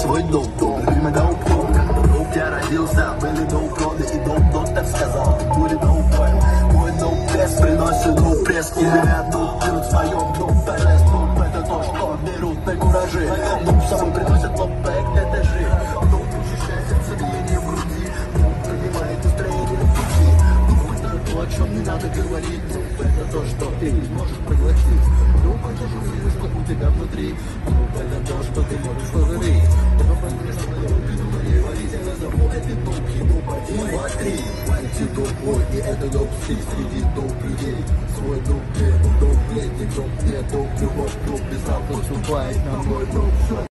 свой дом. Время доп, доп, я родился, были доп, роды и доп, доктор сказал, будет доп, мой доп, пресс приносит доп, пресс, умерят доп, берут в своем доп, пресс, доп, это то, что берут на кураже, доп, с собой приносят лоб, проект этажи, доп, ощущает сердцебиение в груди, доп, поднимает настроение в пути, доп, это то, о чем не надо говорить, доп, это то, что ты не можешь проглотить, доп, это же видишь, что у тебя внутри, доп, это то, что ты можешь пожалеть, доп, это что ты не говорите, это доп, доп, 1, 2, 3, антидоп, и это доп, среди доп людей, свой доп, доп, летний доп, не доп, любовь, доп, без поступает на мой доп,